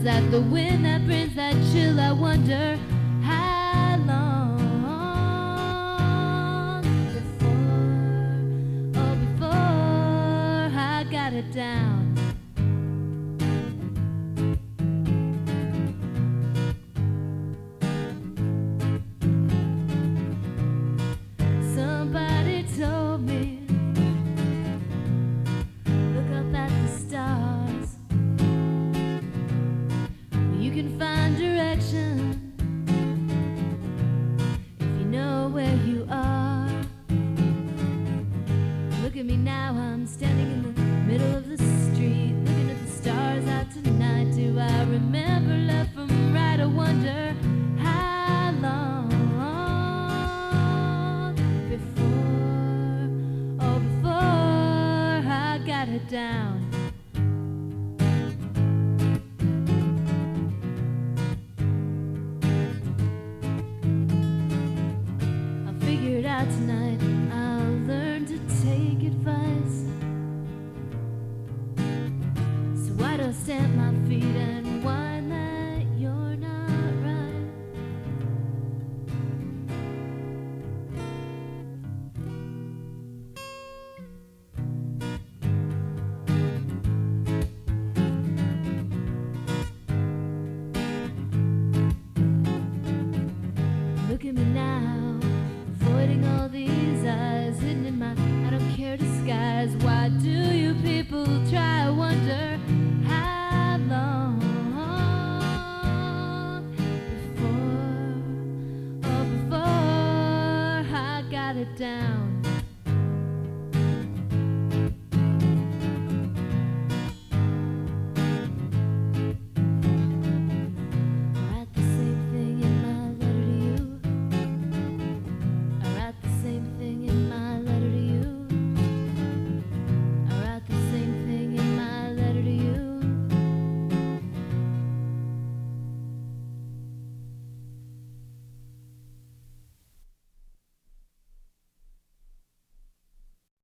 that the wind that brings that chill? I wonder how long before I got it down. Somebody told me, look up at the stars. You can find direction if you know where you are. Look at me now, I'm standing in the middle of the street, looking at the stars out tonight. Do I remember left from right? I wonder how long before I got it down. Figured out tonight I'll learn to take advice. So why don't stamp my feet and whine that you're not right? Look at me now, avoiding all these eyes, hidden in my I don't care disguise. Why do you people try? I wonder how long before I got it down.